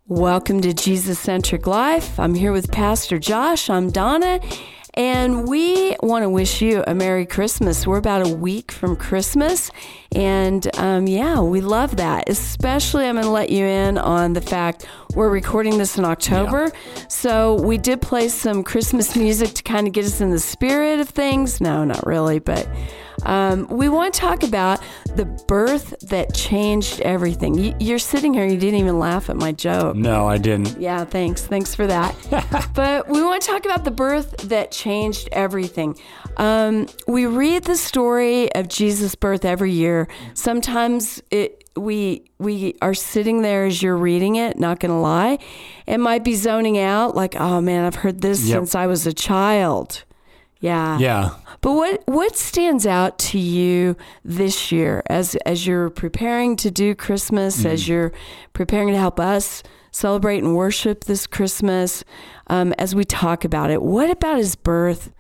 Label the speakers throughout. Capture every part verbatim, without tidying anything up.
Speaker 1: Welcome to Jesus Centric Life. I'm here with Pastor Josh. I'm Donna, and we want to wish you a Merry Christmas. We're about a week from Christmas, and um, yeah, we love that. Especially, I'm going to let you in on the fact we're recording this in October, yeah. So we did play some Christmas music to kind of get us in the spirit of things. No, not really, but Um, we want to talk about the birth that changed everything. You, you're sitting here, you didn't even laugh at my joke.
Speaker 2: No, I didn't.
Speaker 1: Yeah, thanks. Thanks for that. But we want to talk about the birth that changed everything. Um, we read the story of Jesus' birth every year. Sometimes it, we we are sitting there as you're reading it, not going to lie. It might be zoning out like, oh man, I've heard this yep. since I was a child. Yeah.
Speaker 2: Yeah.
Speaker 1: But what, what stands out to you this year as as you're preparing to do Christmas, mm. as you're preparing to help us celebrate and worship this Christmas, um, as we talk about it? What about his birth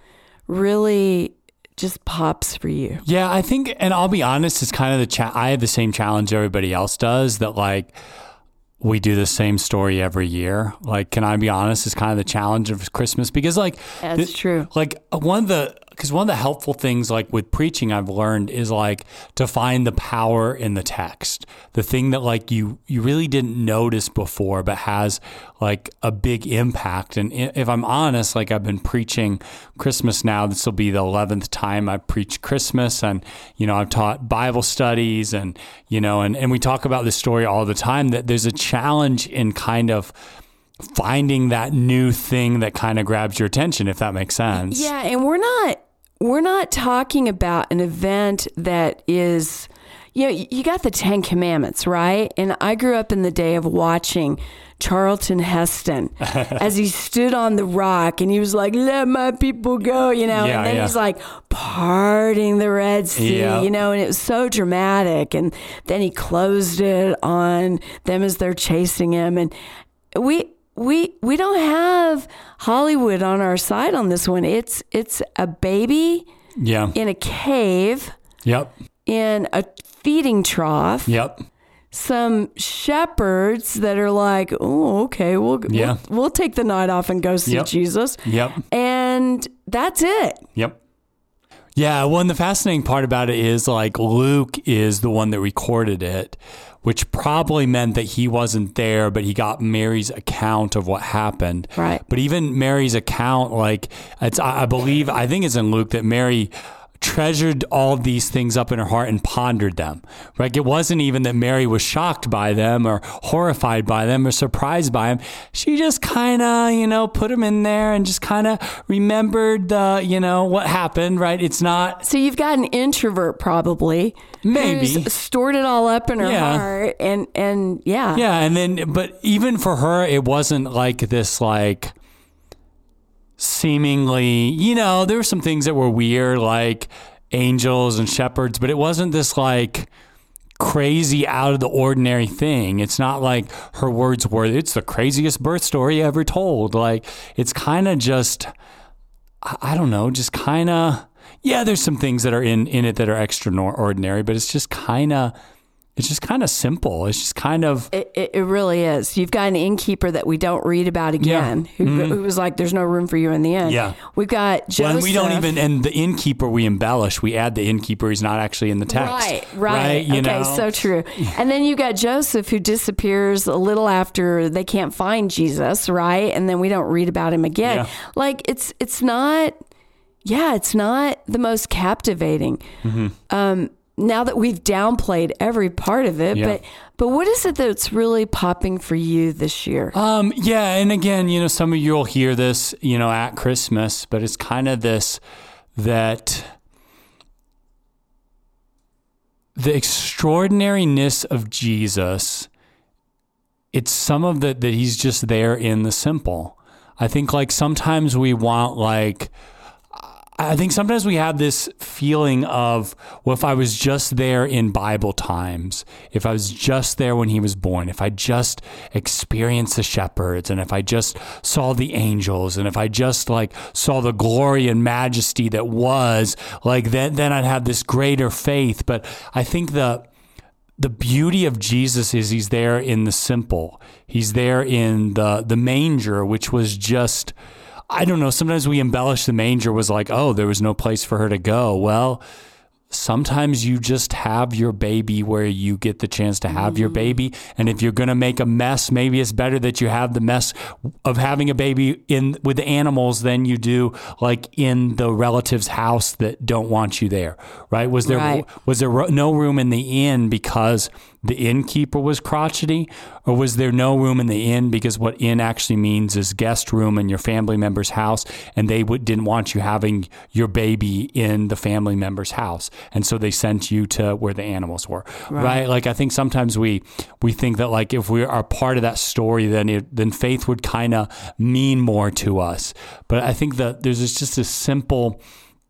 Speaker 1: really just pops for you?
Speaker 2: Yeah, I think, and I'll be honest, it's kind of the cha- I have the same challenge everybody else does, that like we do the same story every year. Like, can I be honest? It's kind of the challenge of Christmas because like,
Speaker 1: that's
Speaker 2: the,
Speaker 1: true.
Speaker 2: Like one of the, because one of the helpful things like with preaching I've learned is like to find the power in the text, the thing that like you, you really didn't notice before, but has like a big impact. And if I'm honest, like I've been preaching Christmas now, this will be the eleventh time I've preached Christmas. And, you know, I've taught Bible studies and, you know, and, and we talk about this story all the time, that there's a challenge in kind of finding that new thing that kind of grabs your attention, if that makes sense.
Speaker 1: Yeah. And we're not, we're not talking about an event that is, you know, you got the Ten Commandments, right? And I grew up in the day of watching Charlton Heston as he stood on the rock and he was like, let my people go, you know,
Speaker 2: yeah,
Speaker 1: and then
Speaker 2: yeah.
Speaker 1: he's like parting the Red Sea,
Speaker 2: yeah.
Speaker 1: you know, and it was so dramatic. And then he closed it on them as they're chasing him. And we, We we don't have Hollywood on our side on this one. It's it's a baby
Speaker 2: yeah.
Speaker 1: in a cave.
Speaker 2: Yep.
Speaker 1: In a feeding trough.
Speaker 2: Yep.
Speaker 1: Some shepherds that are like, oh, okay, we'll
Speaker 2: yeah.
Speaker 1: we'll, we'll take the night off and go see
Speaker 2: yep.
Speaker 1: Jesus.
Speaker 2: Yep.
Speaker 1: And that's it.
Speaker 2: Yep. Yeah, well, and the fascinating part about it is like Luke is the one that recorded it, which probably meant that he wasn't there, but he got Mary's account of what happened.
Speaker 1: Right.
Speaker 2: But even Mary's account, like it's, I believe, I think it's in Luke that Mary treasured all of these things up in her heart and pondered them. Like it wasn't even that Mary was shocked by them or horrified by them or surprised by them. She just kind of, you know, put them in there and just kind of remembered the, you know, what happened, right? It's not.
Speaker 1: So you've got an introvert probably.
Speaker 2: Maybe.
Speaker 1: Who's stored it all up in her
Speaker 2: yeah.
Speaker 1: heart and, and yeah.
Speaker 2: Yeah. And then, but even for her, it wasn't like this, like, seemingly, you know, there were some things that were weird, like angels and shepherds, but it wasn't this like crazy out of the ordinary thing. It's not like her words were, it's the craziest birth story ever told. Like it's kind of just, I don't know, just kind of, yeah, there's some things that are in, in it that are extraordinary, but it's just kind of, It's just kind of simple. It's just kind of...
Speaker 1: It, it, it really is. You've got an innkeeper that we don't read about again,
Speaker 2: yeah.
Speaker 1: who,
Speaker 2: mm-hmm.
Speaker 1: who was like, there's no room for you in the inn.
Speaker 2: Yeah.
Speaker 1: We've got Joseph.
Speaker 2: Well, and we don't even... And the innkeeper, we embellish. We add the innkeeper. He's not actually in the text.
Speaker 1: Right, right.
Speaker 2: right you
Speaker 1: okay,
Speaker 2: know?
Speaker 1: so true. And then you got Joseph, who disappears a little after they can't find Jesus, right? And then we don't read about him again.
Speaker 2: Yeah.
Speaker 1: Like, it's it's not... Yeah, it's not the most captivating. Mm-hmm. Um Now that we've downplayed every part of it,
Speaker 2: yeah.
Speaker 1: but but what is it that's really popping for you this year?
Speaker 2: Um, yeah, and again, you know, some of you will hear this, you know, at Christmas, but it's kind of this, that the extraordinariness of Jesus, it's some of the, that he's just there in the simple. I think like sometimes we want like, I think sometimes we have this feeling of, well, if I was just there in Bible times, if I was just there when he was born, if I just experienced the shepherds, and if I just saw the angels, and if I just like saw the glory and majesty that was, like then, then I'd have this greater faith. But I think the the beauty of Jesus is he's there in the simple. He's there in the the manger, which was just, I don't know, sometimes we embellish the manger was like, oh, there was no place for her to go. Well, sometimes you just have your baby where you get the chance to have mm. your baby. And if you're going to make a mess, maybe it's better that you have the mess of having a baby in with the animals than you do like in the relative's house that don't want you there, right? Was there right. was there no room in the inn because the innkeeper was crotchety, or was there no room in the inn because what inn actually means is guest room in your family member's house, and they would, didn't want you having your baby in the family member's house, and so they sent you to where the animals were, right? right? Like I think sometimes we we think that like if we are part of that story, then it, then faith would kind of mean more to us. But I think that there's just a simpleness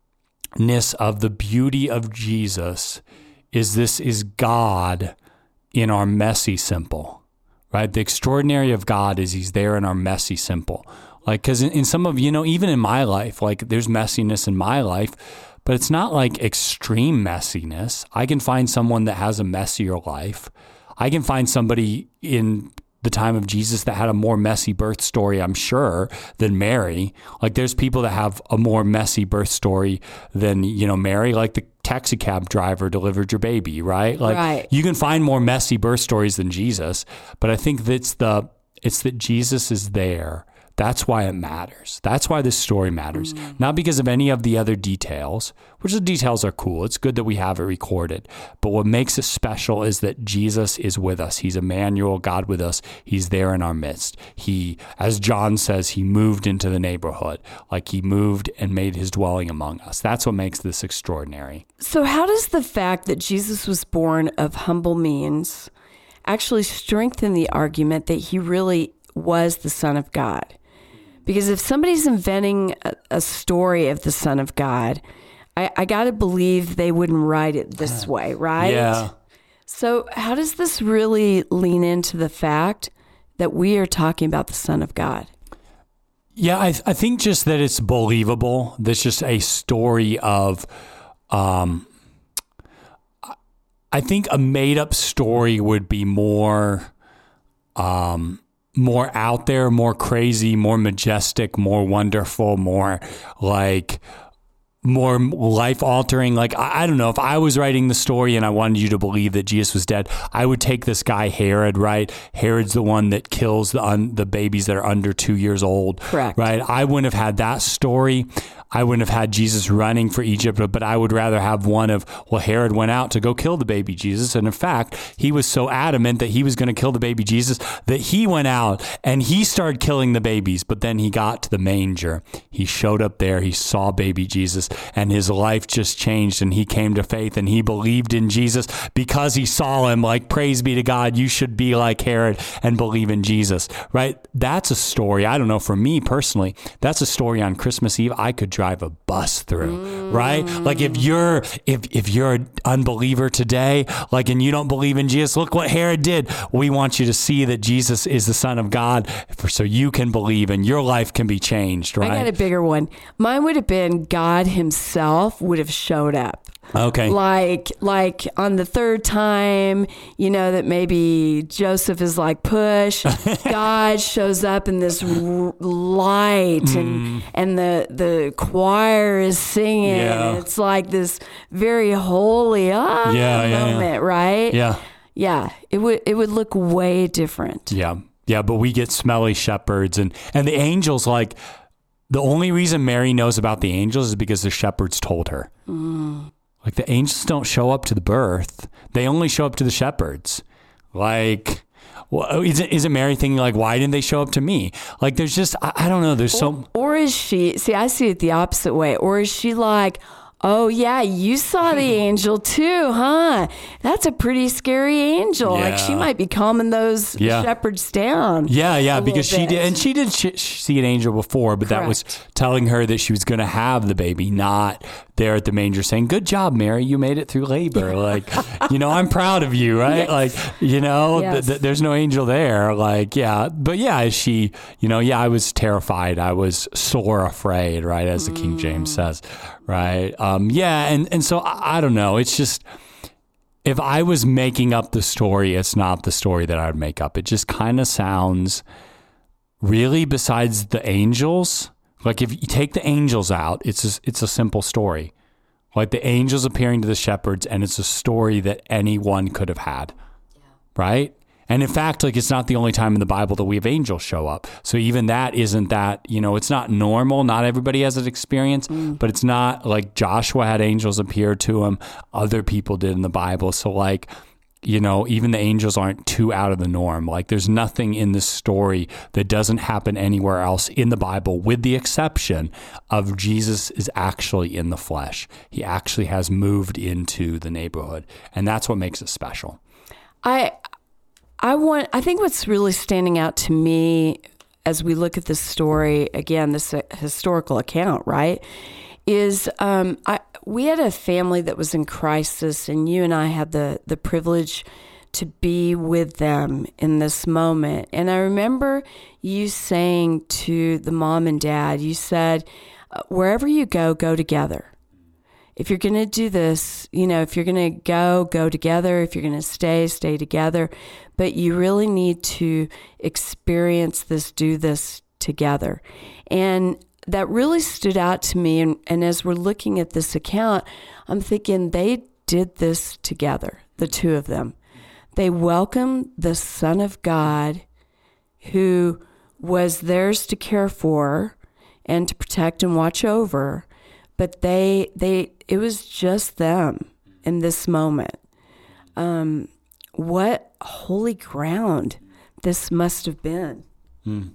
Speaker 2: of the beauty of Jesus. Is this is God in our messy simple, right? The extraordinary of God is he's there in our messy simple. Like, because in, in some of, you know, even in my life, like there's messiness in my life, but it's not like extreme messiness. I can find someone that has a messier life. I can find somebody in the time of Jesus that had a more messy birth story, I'm sure, than Mary. Like there's people that have a more messy birth story than, you know, Mary, like the taxi cab driver delivered your baby, right? Like right. you can find more messy birth stories than Jesus, but I think that's the, it's that Jesus is there. That's why it matters. That's why this story matters. Mm. Not because of any of the other details, which the details are cool. It's good that we have it recorded. But what makes it special is that Jesus is with us. He's Emmanuel, God with us. He's there in our midst. He, as John says, he moved into the neighborhood. Like he moved and made his dwelling among us. That's what makes this extraordinary.
Speaker 1: So how does the fact that Jesus was born of humble means actually strengthen the argument that he really was the Son of God? Because if somebody's inventing a, a story of the Son of God, I, I got to believe they wouldn't write it this way, right?
Speaker 2: Yeah.
Speaker 1: So how does this really lean into the fact that we are talking about the Son of God?
Speaker 2: Yeah, I, I think just that it's believable. That's just a story of, um, I think a made up story would be more, um, more out there, more crazy, more majestic, more wonderful, more like more life altering. Like, I, I don't know, if I was writing the story and I wanted you to believe that Jesus was dead, I would take this guy Herod, right? Herod's the one that kills the un, the babies that are under two years old.
Speaker 1: Correct.
Speaker 2: Right? I wouldn't have had that story. I wouldn't have had Jesus running for Egypt, but I would rather have one of, well, Herod went out to go kill the baby Jesus. And in fact, he was so adamant that he was going to kill the baby Jesus that he went out and he started killing the babies. But then he got to the manger. He showed up there. He saw baby Jesus and his life just changed and he came to faith and he believed in Jesus because he saw him. Like, praise be to God. You should be like Herod and believe in Jesus, right? That's a story. I don't know, for me personally, that's a story on Christmas Eve I could drive a bus through, mm. right? Like if you're if if you're an unbeliever today, like, and you don't believe in Jesus, look what Herod did. We want you to see that Jesus is the Son of God, for, so you can believe and your life can be changed, right?
Speaker 1: I got a bigger one. Mine would have been God himself would have showed up.
Speaker 2: Okay.
Speaker 1: Like, like on the third time, you know, that maybe Joseph is like, push, God shows up in this r- light mm. and, and the, the choir is singing.
Speaker 2: Yeah.
Speaker 1: It's like this very holy ah,
Speaker 2: yeah, yeah,
Speaker 1: moment,
Speaker 2: yeah.
Speaker 1: right?
Speaker 2: Yeah.
Speaker 1: Yeah. It would, it would look way different.
Speaker 2: Yeah. Yeah. But we get smelly shepherds and, and the angels, like, the only reason Mary knows about the angels is because the shepherds told her. Mm. Like, the angels don't show up to the birth. They only show up to the shepherds. Like, well, is it, is it Mary thinking, like, why didn't they show up to me? Like, there's just, I, I don't know. There's so...
Speaker 1: Or is she, see, I see it the opposite way. Or is she like, oh, yeah, you saw the angel too, huh? That's a pretty scary angel.
Speaker 2: Yeah.
Speaker 1: Like, she might be calming those
Speaker 2: yeah.
Speaker 1: shepherds down.
Speaker 2: Yeah, yeah, because she
Speaker 1: bit.
Speaker 2: did, and she did sh- see an angel before, but
Speaker 1: Correct.
Speaker 2: That was telling her that she was going to have the baby, not there at the manger saying, good job, Mary, you made it through labor. Like, you know, I'm proud of you, right? Yes. Like, you know, yes. th- th- there's no angel there. Like, yeah, but yeah, is she, you know, yeah, I was terrified. I was sore afraid, right? As the mm. King James says, right? Um, yeah, and, and so I, I don't know. It's just, if I was making up the story, it's not the story that I would make up. It just kind of sounds really, besides the angels, like if you take the angels out, it's a, it's a simple story. Like the angels appearing to the shepherds, and it's a story that anyone could have had, yeah. right? And in fact, like it's not the only time in the Bible that we have angels show up. So even that isn't that, you know, it's not normal. Not everybody has an experience, mm. but it's not like Joshua had angels appear to him. Other people did in the Bible. So like, you know, even the angels aren't too out of the norm. Like there's nothing in this story that doesn't happen anywhere else in the Bible, with the exception of Jesus is actually in the flesh. He actually has moved into the neighborhood. And that's what makes it special.
Speaker 1: I... I want. I think what's really standing out to me as we look at this story, again, this uh, historical account, right, is um, I we had a family that was in crisis, and you and I had the, the privilege to be with them in this moment. And I remember you saying to the mom and dad, you said, wherever you go, go together. If you're going to do this, you know, if you're going to go, go together. If you're going to stay, stay together. But you really need to experience this, do this together. And that really stood out to me. And, and as we're looking at this account, I'm thinking they did this together, the two of them. They welcomed the Son of God who was theirs to care for and to protect and watch over. But they, they, it was just them in this moment. Um, what holy ground this must have been.
Speaker 2: Mm.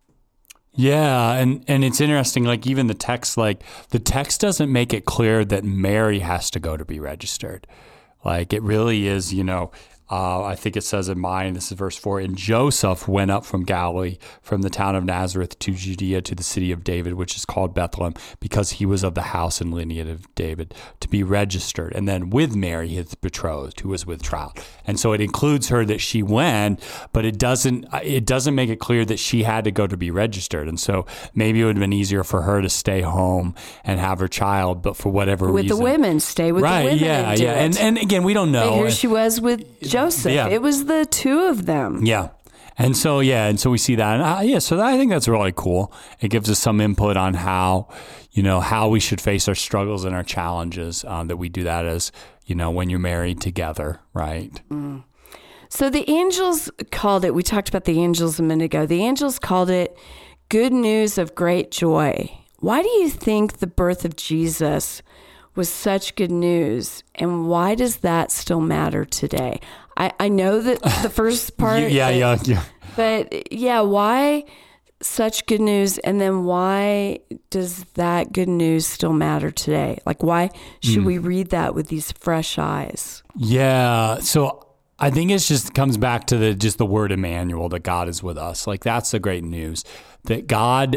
Speaker 2: Yeah, and, and it's interesting, like even the text, like the text doesn't make it clear that Mary has to go to be registered. Like it really is, you know, Uh, I think it says in mine, this is verse four, and Joseph went up from Galilee, from the town of Nazareth to Judea, to the city of David, which is called Bethlehem, because he was of the house and lineage of David, to be registered. And then with Mary, his betrothed, who was with child. And so it includes her that she went, but it doesn't it doesn't make it clear that she had to go to be registered. And so maybe it would have been easier for her to stay home and have her child, but for whatever
Speaker 1: with
Speaker 2: reason.
Speaker 1: With the women, stay with
Speaker 2: right,
Speaker 1: the women.
Speaker 2: Yeah,
Speaker 1: and do
Speaker 2: yeah.
Speaker 1: it.
Speaker 2: And, and again, we don't know.
Speaker 1: But here she was with Joseph. Yeah. It was the two of them.
Speaker 2: Yeah. And so, yeah, and so we see that. And uh, yeah, so that, I think that's really cool. It gives us some input on how, you know, how we should face our struggles and our challenges, um, that we do that as, you know, when you're married together, right?
Speaker 1: Mm. So the angels called it, we talked about the angels a minute ago. The angels called it good news of great joy. Why do you think the birth of Jesus was such good news, and why does that still matter today? I, I know that the first part.
Speaker 2: yeah,
Speaker 1: but,
Speaker 2: yeah, yeah.
Speaker 1: But yeah, why such good news, and then why does that good news still matter today? Like, why should mm. we read that with these fresh eyes?
Speaker 2: Yeah, so I think it's just comes back to the just the word Emmanuel, that God is with us. Like that's the great news, that God.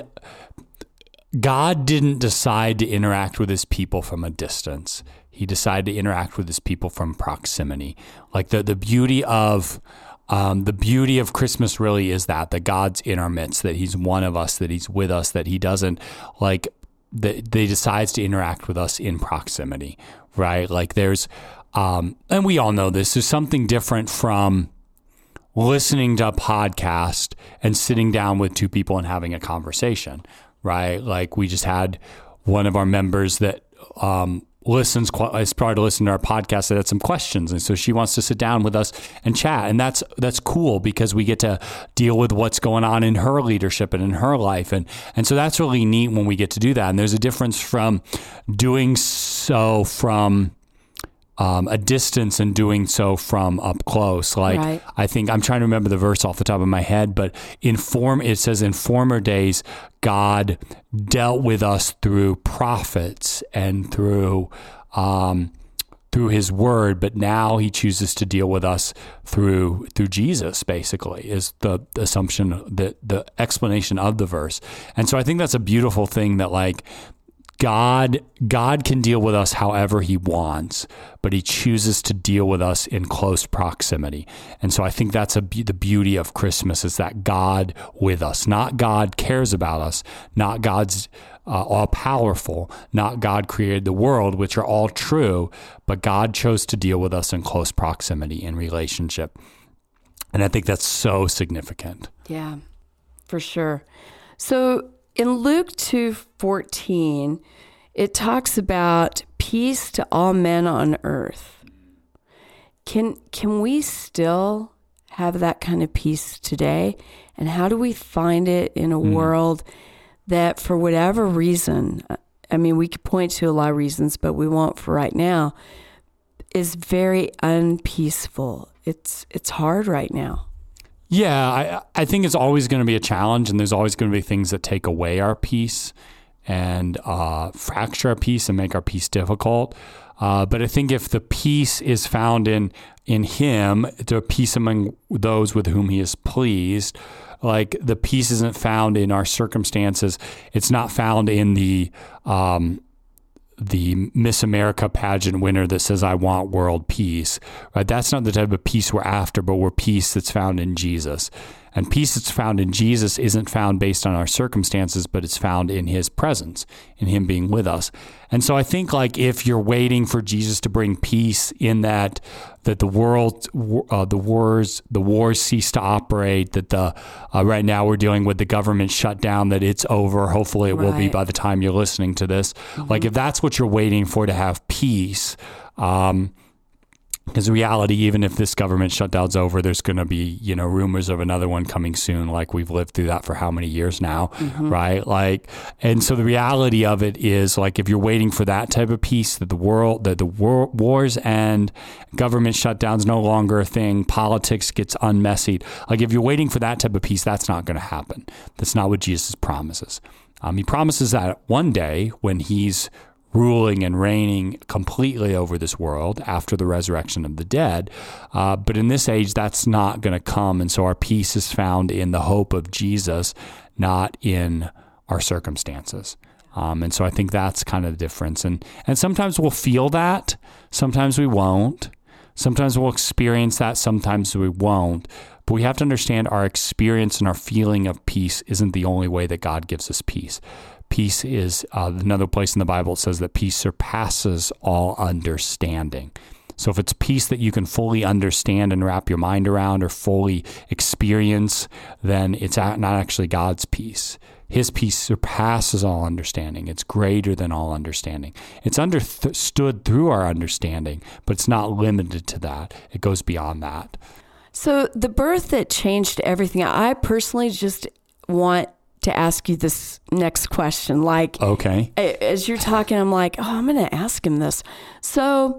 Speaker 2: God didn't decide to interact with his people from a distance. He decided to interact with his people from proximity. Like the, the beauty of um, the beauty of Christmas really is that, that God's in our midst, that he's one of us, that he's with us, that he doesn't like, that they decides to interact with us in proximity, right? Like there's, um, and we all know this, there's something different from listening to a podcast and sitting down with two people and having a conversation. Right? Like we just had one of our members that um, listens, is probably to listen to our podcast, that had some questions. And so she wants to sit down with us and chat. And that's that's cool because we get to deal with what's going on in her leadership and in her life. And, and so that's really neat when we get to do that. And there's a difference from doing so from Um, a distance and doing so from up close. Like
Speaker 1: right.
Speaker 2: I think I'm trying to remember the verse off the top of my head, but in form, it says in former days, God dealt with us through prophets and through, um, through his word, but now he chooses to deal with us through, through Jesus, basically, is the assumption, the, the explanation of the verse. And so I think that's a beautiful thing, that like, God, God can deal with us however he wants, but he chooses to deal with us in close proximity. And so I think that's a, the beauty of Christmas, is that God with us, not God cares about us, not God's uh, all powerful, not God created the world, which are all true, but God chose to deal with us in close proximity in relationship. And I think that's so significant.
Speaker 1: Yeah, for sure. So in Luke two fourteen, it talks about peace to all men on earth. Can can we still have that kind of peace today? And how do we find it in a mm. world that, for whatever reason, I mean, we could point to a lot of reasons, but we won't for right now, is very unpeaceful. It's it's hard right now.
Speaker 2: Yeah, I, I think it's always going to be a challenge, and there's always going to be things that take away our peace and uh, fracture our peace and make our peace difficult. Uh, but I think if the peace is found in in Him, the peace among those with whom He is pleased, like the peace isn't found in our circumstances. It's not found in the um, the Miss America pageant winner that says, I want world peace, right? That's not the type of peace we're after, but we're peace that's found in Jesus. And peace that's found in Jesus isn't found based on our circumstances, but it's found in His presence, in Him being with us. And so I think like if you're waiting for Jesus to bring peace in that, that the world, uh, the wars, the wars cease to operate, that the, uh, right now we're dealing with the government shutdown, that it's over. Hopefully it right. will be by the time you're listening to this. Mm-hmm. Like if that's what you're waiting for to have peace, um, because the reality, even if this government shutdown's over, there's going to be, you know, rumors of another one coming soon. Like we've lived through that for how many years now, mm-hmm. right? Like, and so the reality of it is like, if you're waiting for that type of peace, that the world, that the war, wars end, government shutdown's no longer a thing, politics gets unmessied. Like if you're waiting for that type of peace, that's not going to happen. That's not what Jesus promises. Um, he promises that one day when He's ruling and reigning completely over this world after the resurrection of the dead. Uh, but in this age, that's not going to come. And so our peace is found in the hope of Jesus, not in our circumstances. Um, and so I think that's kind of the difference. And, and sometimes we'll feel that. Sometimes we won't. Sometimes we'll experience that. Sometimes we won't. But we have to understand our experience and our feeling of peace isn't the only way that God gives us peace. Peace is uh, another place in the Bible. It says that peace surpasses all understanding. So if it's peace that you can fully understand and wrap your mind around or fully experience, then it's not actually God's peace. His peace surpasses all understanding. It's greater than all understanding. It's understood through our understanding, but it's not limited to that. It goes beyond that.
Speaker 1: So the birth that changed everything, I personally just want to ask you this next question. Like,
Speaker 2: okay,
Speaker 1: as you're talking, I'm like, oh, I'm going to ask him this. So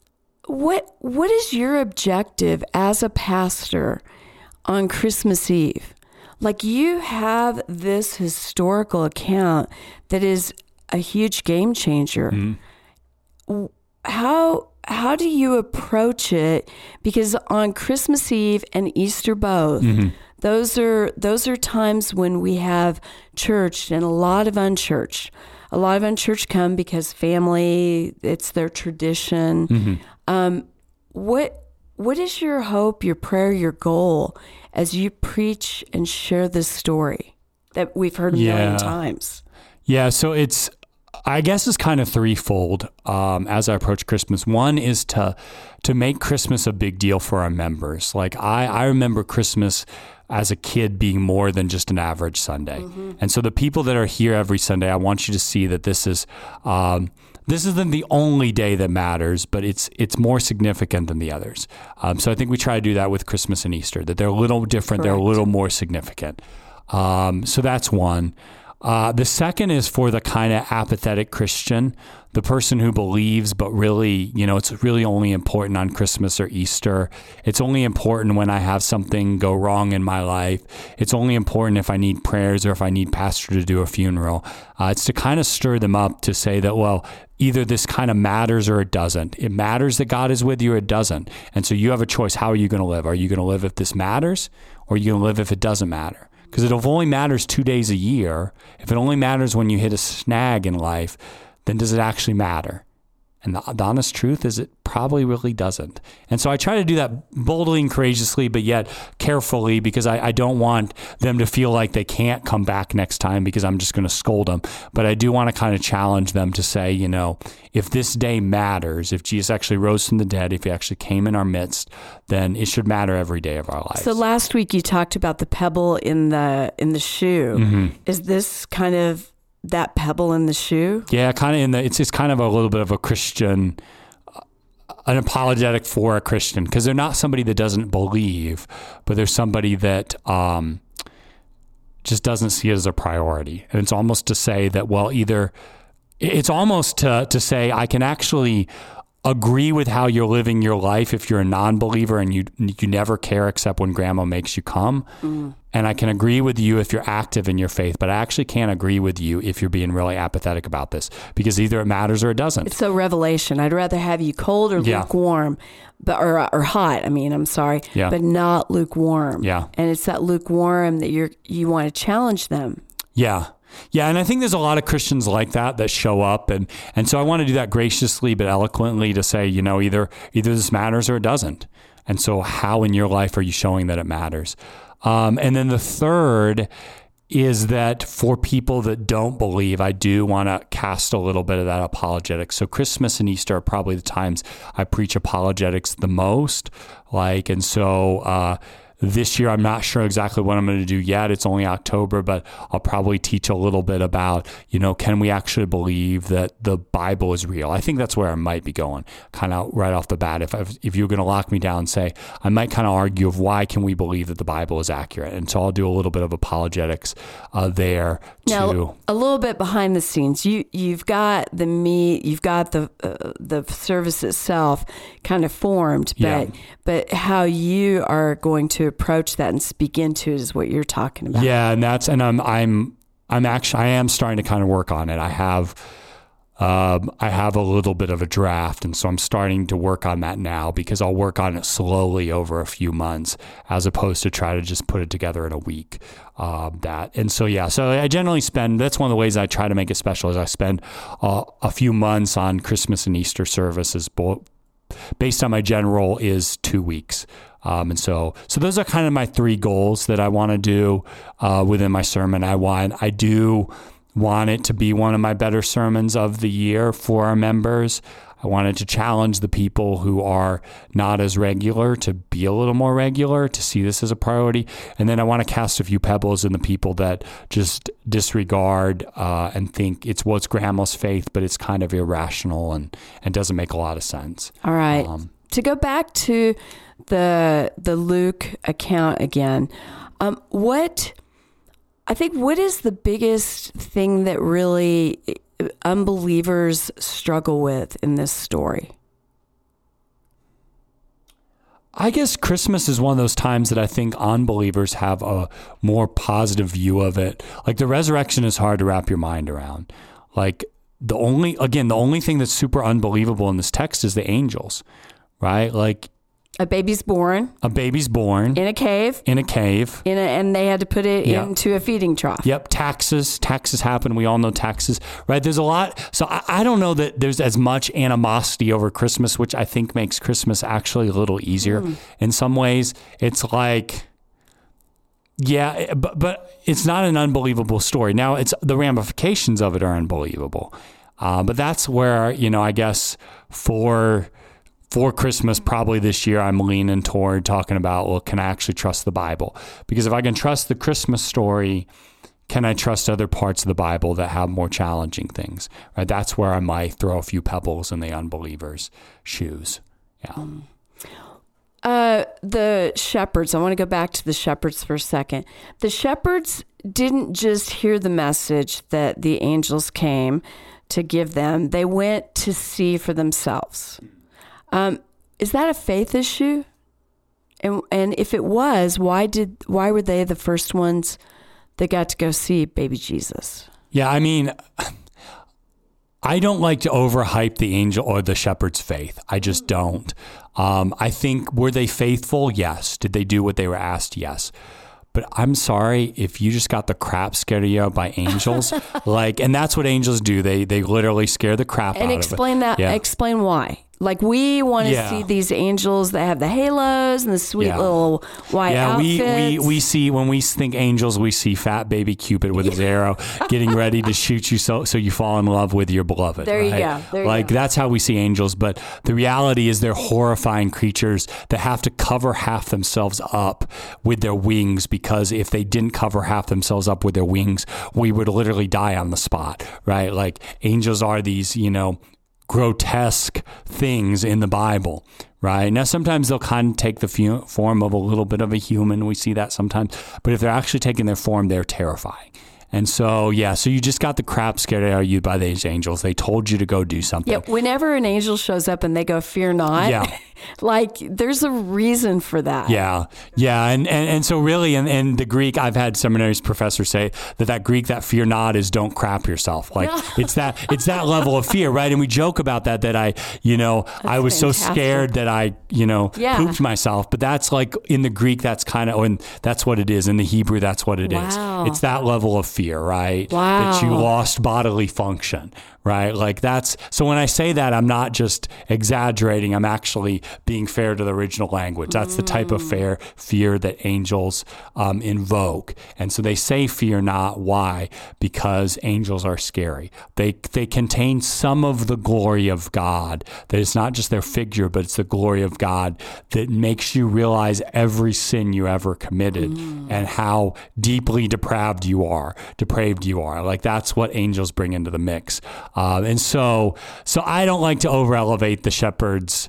Speaker 1: what, what is your objective as a pastor on Christmas Eve? Like you have this historical account that is a huge game changer. Mm-hmm. How, how do you approach it? Because on Christmas Eve and Easter both, mm-hmm. Those are those are times when we have church and a lot of unchurched. A lot of unchurched come because family, it's their tradition. Mm-hmm. Um, what what is your hope, your prayer, your goal as you preach and share this story that we've heard a
Speaker 2: yeah.
Speaker 1: million times?
Speaker 2: Yeah, so it's I guess it's kind of threefold um, as I approach Christmas. One is to to make Christmas a big deal for our members. Like I, I remember Christmas as a kid being more than just an average Sunday. Mm-hmm. And so the people that are here every Sunday, I want you to see that this is um, this isn't the only day that matters, but it's it's more significant than the others. Um, so I think we try to do that with Christmas and Easter, that they're a little different, Correct. They're a little more significant. Um, so that's one. Uh, the second is for the kind of apathetic Christian, the person who believes, but really, you know, it's really only important on Christmas or Easter. It's only important when I have something go wrong in my life. It's only important if I need prayers or if I need pastor to do a funeral. Uh, it's to kind of stir them up to say that, well, either this kind of matters or it doesn't. It matters that God is with you or it doesn't. And so you have a choice. How are you going to live? Are you going to live if this matters, or are you going to live if it doesn't matter? Because if it only matters two days a year, if it only matters when you hit a snag in life, then does it actually matter? And the, the honest truth is it probably really doesn't. And so I try to do that boldly and courageously, but yet carefully, because I, I don't want them to feel like they can't come back next time because I'm just going to scold them. But I do want to kind of challenge them to say, you know, if this day matters, if Jesus actually rose from the dead, if he actually came in our midst, then it should matter every day of our lives.
Speaker 1: So last week you talked about the pebble in the in the shoe. Mm-hmm. Is this kind of that pebble in the shoe?
Speaker 2: Yeah, kind of in the, it's it's kind of a little bit of a Christian, uh, an apologetic for a Christian, because they're not somebody that doesn't believe, but they're somebody that um, just doesn't see it as a priority. And it's almost to say that, well, either, it's almost to, to say I can actually agree with how you're living your life if you're a non-believer and you you never care except when grandma makes you come. Mm. And I can agree with you if you're active in your faith, but I actually can't agree with you if you're being really apathetic about this, because either it matters or it doesn't.
Speaker 1: It's so revelation. I'd rather have you cold or yeah. lukewarm, but or or hot. I mean, I'm sorry,
Speaker 2: yeah.
Speaker 1: but not lukewarm.
Speaker 2: Yeah.
Speaker 1: And it's that lukewarm that you're you want to challenge them.
Speaker 2: Yeah. Yeah, and I think there's a lot of Christians like that that show up, and, and so I want to do that graciously but eloquently to say, you know, either either this matters or it doesn't. And so how in your life are you showing that it matters? Um, and then the third is that for people that don't believe, I do want to cast a little bit of that apologetics. So Christmas and Easter are probably the times I preach apologetics the most. Like, and so uh, this year, I'm not sure exactly what I'm going to do yet. It's only October, but I'll probably teach a little bit about, you know, can we actually believe that the Bible is real? I think that's where I might be going, kind of right off the bat. If I've, if you're going to lock me down and say, I might kind of argue of why can we believe that the Bible is accurate? And so I'll do a little bit of apologetics uh, there
Speaker 1: now,
Speaker 2: too.
Speaker 1: A little bit behind the scenes. You you've got the meat, you've got the uh, the service itself kind of formed, but
Speaker 2: yeah.
Speaker 1: but how you are going to approach that and speak into it is what you're talking about.
Speaker 2: Yeah, and that's and I'm I'm I'm actually I am starting to kind of work on it. I have um, I have a little bit of a draft, and so I'm starting to work on that now, because I'll work on it slowly over a few months as opposed to try to just put it together in a week. Um, that and so yeah, so I generally spend. That's one of the ways I try to make it special. Is I spend uh, a few months on Christmas and Easter services, both based on my general is two weeks. Um, and so, so those are kind of my three goals that I want to do uh, within my sermon. I want, I do want it to be one of my better sermons of the year for our members. I wanted to challenge the people who are not as regular to be a little more regular, to see this as a priority. And then I want to cast a few pebbles in the people that just disregard uh, and think it's what's grandma's faith, but it's kind of irrational and, and doesn't make a lot of sense.
Speaker 1: All right. Um, to go back to the the Luke account again, um, what I think what is the biggest thing that really unbelievers struggle with in this story?
Speaker 2: I guess Christmas is one of those times that I think unbelievers have a more positive view of it. Like the resurrection is hard to wrap your mind around. Like the only, again, the only thing that's super unbelievable in this text is the angels, right? Like
Speaker 1: a baby's born.
Speaker 2: A baby's born.
Speaker 1: In a cave.
Speaker 2: In a cave.
Speaker 1: In a, and they had to put it yep. into a feeding trough.
Speaker 2: Yep. Taxes. Taxes happen. We all know taxes, right? There's a lot. So I, I don't know that there's as much animosity over Christmas, which I think makes Christmas actually a little easier. Mm. In some ways, it's like, yeah, but, but it's not an unbelievable story. Now, it's the ramifications of it are unbelievable. Uh, but that's where, you know, I guess for... For Christmas, probably this year, I'm leaning toward talking about, well, can I actually trust the Bible? Because if I can trust the Christmas story, can I trust other parts of the Bible that have more challenging things? Right? That's where I might throw a few pebbles in the unbelievers' shoes. Yeah.
Speaker 1: Uh, the shepherds, I want to go back to the shepherds for a second. The shepherds didn't just hear the message that the angels came to give them. They went to see for themselves. Um, is that a faith issue? And and if it was, why did why were they the first ones that got to go see baby Jesus?
Speaker 2: Yeah, I mean, I don't like to overhype the angel or the shepherd's faith. I just don't. Um, I think, were they faithful? Yes. Did they do what they were asked? Yes. But I'm sorry if you just got the crap scared of you by angels, like, and that's what angels do. They they literally scare the crap
Speaker 1: and
Speaker 2: out of it.
Speaker 1: And explain that. Yeah. Explain why. Like, we want to yeah. see these angels that have the halos and the sweet yeah. little white
Speaker 2: yeah,
Speaker 1: outfits.
Speaker 2: Yeah, we, we, we see, when we think angels, we see fat baby Cupid with his arrow getting ready to shoot you so so you fall in love with your beloved.
Speaker 1: There
Speaker 2: right?
Speaker 1: you go. There
Speaker 2: like,
Speaker 1: you go.
Speaker 2: That's how we see angels. But the reality is they're horrifying creatures that have to cover half themselves up with their wings, because if they didn't cover half themselves up with their wings, we would literally die on the spot, right? Like, angels are these, you know, grotesque things in the Bible, right? Now, sometimes they'll kind of take the fu- form of a little bit of a human. We see that sometimes. But if they're actually taking their form, they're terrifying. And so, yeah, so you just got the crap scared out of you by these angels. They told you to go do something.
Speaker 1: Yeah, whenever an angel shows up and they go, fear not,
Speaker 2: yeah.
Speaker 1: like, there's a reason for that.
Speaker 2: Yeah, yeah. And, and, and so really, in, in the Greek, I've had seminaries professors say that that Greek, that fear not, is don't crap yourself. Like, it's that it's that level of fear, right? And we joke about that, that I, you know, that's I was fantastic. so scared that I, you know, yeah. pooped myself. But that's like, in the Greek, that's kind of, and that's what it is. In the Hebrew, that's what it
Speaker 1: wow.
Speaker 2: is. It's that level of fear. Fear, right?
Speaker 1: Wow.
Speaker 2: That you lost bodily function, right? Like, that's, so when I say that, I'm not just exaggerating. I'm actually being fair to the original language. That's mm. the type of fair fear that angels um, invoke. And so they say fear not. Why? Because angels are scary. They they contain some of the glory of God. That it's not just their figure, but it's the glory of God that makes you realize every sin you ever committed mm. and how deeply depraved you are. depraved you are. Like, that's what angels bring into the mix. Uh, and so, so I don't like to over elevate the shepherd's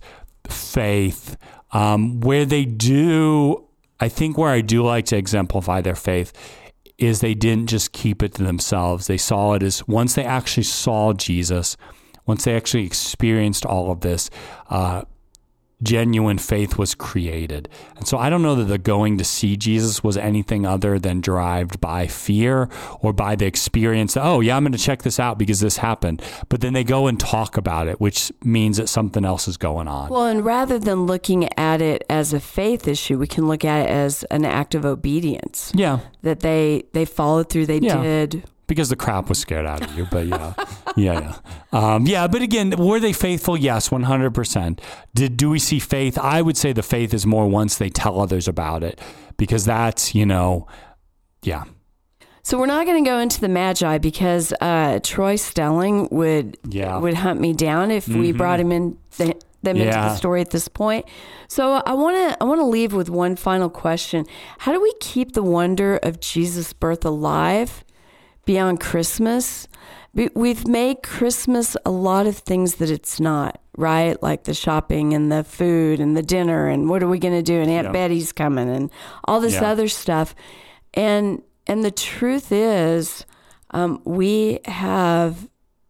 Speaker 2: faith. Um, where they do, I think where I do like to exemplify their faith is they didn't just keep it to themselves. They saw it as, once they actually saw Jesus, once they actually experienced all of this, uh, genuine faith was created. And so I don't know that the going to see Jesus was anything other than derived by fear or by the experience that, oh yeah, I'm going to check this out because this happened. But then they go and talk about it, which means that something else is going on.
Speaker 1: Well, and rather than looking at it as a faith issue, we can look at it as an act of obedience.
Speaker 2: Yeah.
Speaker 1: That they, they followed through, they yeah. did.
Speaker 2: Because the crap was scared out of you, but yeah, yeah, yeah. Um, yeah, but again, were they faithful? Yes, one hundred percent. Did do we see faith? I would say the faith is more once they tell others about it, because that's, you know, yeah.
Speaker 1: So we're not going to go into the Magi because uh, Troy Stelling would
Speaker 2: yeah.
Speaker 1: would hunt me down if mm-hmm. we brought him in the, them yeah. into the story at this point. So I want to I want to leave with one final question. How do we keep the wonder of Jesus' birth alive beyond Christmas? We've made Christmas a lot of things that it's not, right? Like the shopping and the food and the dinner and what are we going to do? And Aunt yeah. Betty's coming and all this yeah. other stuff. And and the truth is, um, we have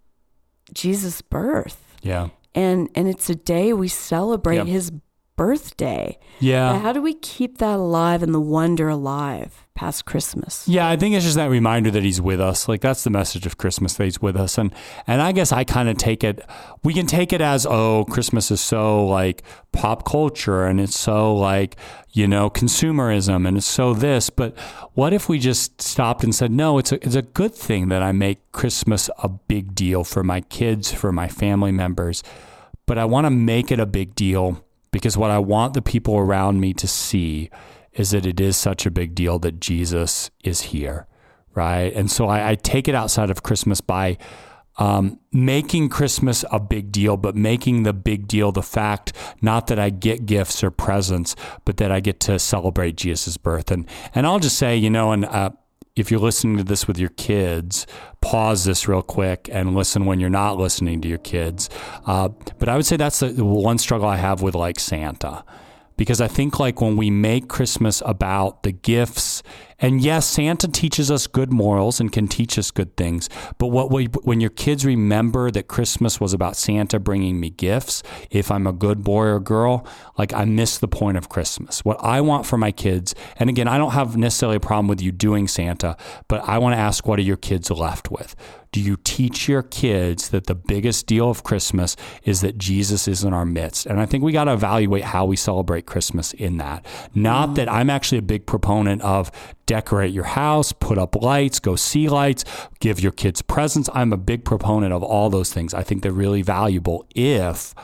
Speaker 1: Jesus' birth.
Speaker 2: Yeah.
Speaker 1: And and it's a day we celebrate yep. his birthday.
Speaker 2: Yeah.
Speaker 1: But how do we keep that alive and the wonder alive past Christmas?
Speaker 2: Yeah, I think it's just that reminder that he's with us. Like, that's the message of Christmas, that he's with us. And and I guess I kind of take it, we can take it as, oh, Christmas is so like pop culture and it's so like, you know, consumerism and it's so this. But what if we just stopped and said, no, it's a, it's a good thing that I make Christmas a big deal for my kids, for my family members. But I want to make it a big deal because what I want the people around me to see is that it is such a big deal that Jesus is here, right? And so I, I take it outside of Christmas by um, making Christmas a big deal, but making the big deal the fact, not that I get gifts or presents, but that I get to celebrate Jesus' birth. And and I'll just say, you know, and uh, if you're listening to this with your kids, pause this real quick and listen when you're not listening to your kids. Uh, but I would say that's the one struggle I have with like Santa. Because I think like when we make Christmas about the gifts And yes, Santa teaches us good morals and can teach us good things. But what we, when your kids remember that Christmas was about Santa bringing me gifts, if I'm a good boy or girl, like I miss the point of Christmas. What I want for my kids, and again, I don't have necessarily a problem with you doing Santa, but I want to ask, what are your kids left with? Do you teach your kids that the biggest deal of Christmas is that Jesus is in our midst? And I think we got to evaluate how we celebrate Christmas in that. Not mm-hmm. that I'm actually a big proponent of decorate your house, put up lights, go see lights, give your kids presents. I'm a big proponent of all those things. I think they're really valuable if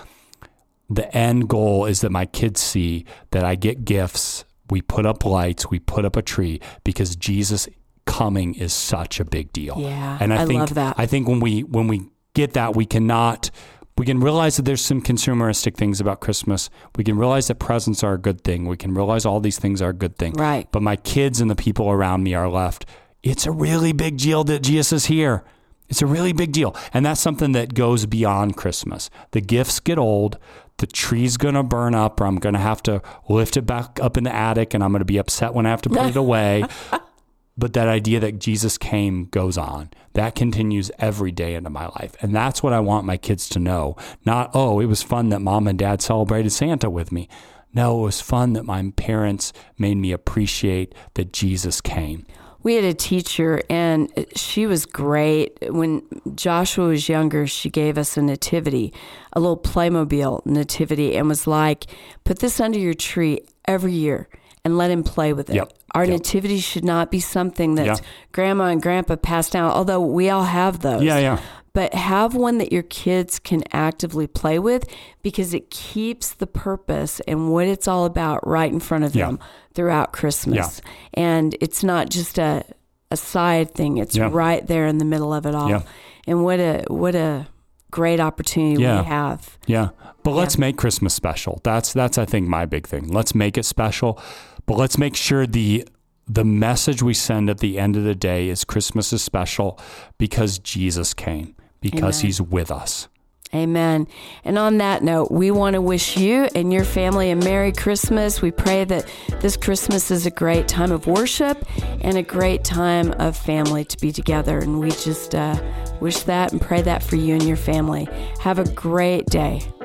Speaker 2: the end goal is that my kids see that I get gifts, we put up lights, we put up a tree, because Jesus coming is such a big deal.
Speaker 1: Yeah,
Speaker 2: and I,
Speaker 1: I
Speaker 2: think,
Speaker 1: love that.
Speaker 2: I think when we when we get that, we cannot we can realize that there's some consumeristic things about Christmas. We can realize that presents are a good thing. We can realize all these things are a good thing.
Speaker 1: Right.
Speaker 2: But my kids and the people around me are left. It's a really big deal that Jesus is here. It's a really big deal, and that's something that goes beyond Christmas. The gifts get old. The tree's going to burn up, or I'm going to have to lift it back up in the attic, and I'm going to be upset when I have to put it away. But that idea that Jesus came goes on. That continues every day into my life. And that's what I want my kids to know. Not, oh, it was fun that mom and dad celebrated Santa with me. No, it was fun that my parents made me appreciate that Jesus came.
Speaker 1: We had a teacher, and she was great. When Joshua was younger, she gave us a nativity, a little Playmobil nativity, and was like, put this under your tree every year and let him play with it.
Speaker 2: Yep.
Speaker 1: Our
Speaker 2: yep.
Speaker 1: nativity should not be something that
Speaker 2: yeah.
Speaker 1: grandma and grandpa passed down, although we all have those.
Speaker 2: Yeah, yeah.
Speaker 1: But have one that your kids can actively play with, because it keeps the purpose and what it's all about right in front of
Speaker 2: yeah.
Speaker 1: them throughout Christmas.
Speaker 2: Yeah.
Speaker 1: And it's not just a, a side thing. It's
Speaker 2: yeah.
Speaker 1: right there in the middle of it all.
Speaker 2: Yeah.
Speaker 1: And what a what a great opportunity
Speaker 2: yeah.
Speaker 1: we have.
Speaker 2: Yeah. But
Speaker 1: yeah.
Speaker 2: let's make Christmas special. That's, that's I think, my big thing. Let's make it special. But let's make sure the the message we send at the end of the day is Christmas is special because Jesus came, because Amen. He's with us.
Speaker 1: Amen. And on that note, we want to wish you and your family a Merry Christmas. We pray that this Christmas is a great time of worship and a great time of family to be together. And we just uh, wish that and pray that for you and your family. Have a great day.